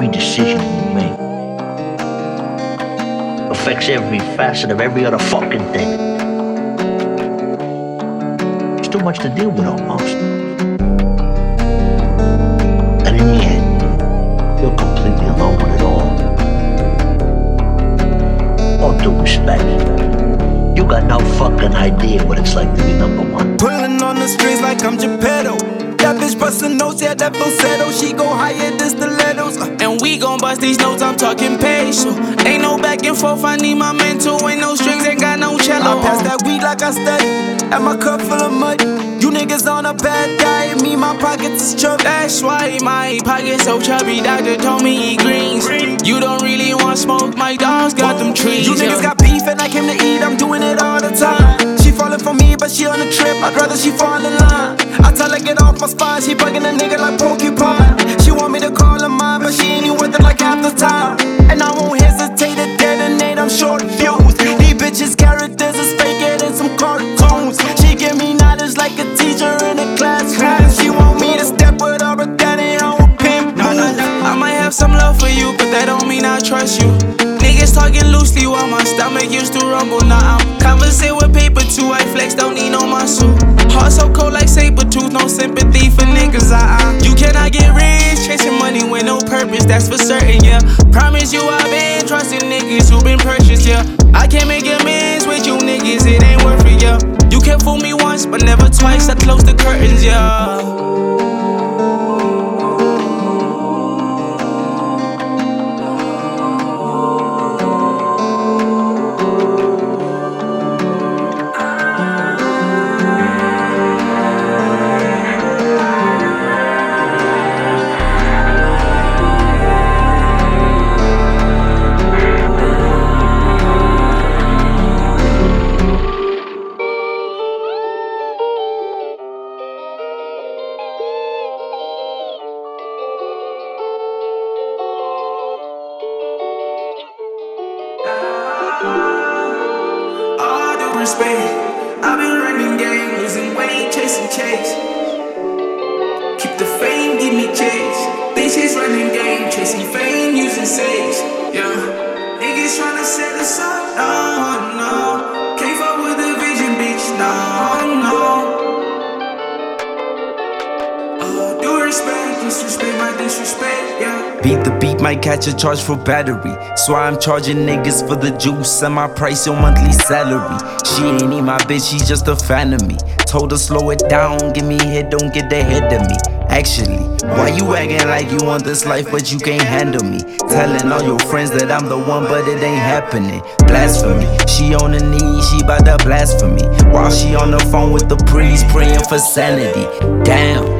every decision you make affects every facet of every other fucking thing. It's too much to deal with almost. And in the end, you're completely alone with it all. All due respect, you got no fucking idea what it's like to be number one. Pulling on the strings like I'm Geppetto. That bitch bustin' notes, yeah, that falsetto. She go higher than stilettos. And we gon' bust these notes, I'm talking peso. Ain't no back and forth, I need my mental. Ain't no strings, ain't got no cello. I pass that weed like I study, and my cup full of mud. You niggas on a bad diet, me, my pockets is chubby. That's why my pockets so chubby, doctor told me eat greens. You don't really want smoke, my dogs got them trees. You niggas got beef and I came to eat, I'm doing it all the time. She falling for me, but she on a trip, I'd rather she fall in line. I tell her get off my spine, she bugging a nigga like porcupine. She want me to call her mine, but she ain't even worth it like half the time. And I won't hesitate to detonate, I'm short fused. These bitches characters is faker than some cartoons. She give me knowledge like a teacher in a classroom. She want me to step with her, but that ain't how a pimp moves. I might have some love for you, but that don't mean I trust you. Niggas talking loosely while my stomach used to rumble. Now I'm conversing with paper too. I flex, don't need no muscle. Heart so cold like saber tooth, no sympathy for niggas. You cannot get rich chasing money with no purpose, that's for certain, yeah. Promise you I've been trusting niggas who been precious, yeah. I can't make amends with you niggas, it ain't worth it, yeah. You can fool me once, but never twice. I close the curtains, yeah. All due respect, I've been running game, losing weight, chasing chase. Keep the fame, give me chase. Bitches running game, chasing fame, using saves. Yeah, niggas tryna set us up. No, no, can't fuck with the vision, bitch. No, no. All due respect, disrespect my disrespect. Yeah. Beat the beat, might catch a charge for battery. So I'm charging niggas for the juice and my price your monthly salary. She ain't even my bitch, she's just a fan of me. Told her slow it down, give me hit, don't get ahead of me. Actually, why you acting like you want this life but you can't handle me? Telling all your friends that I'm the one but it ain't happening. Blasphemy, she on her knees, she bout to blasphemy. While she on the phone with the priest praying for sanity. Damn.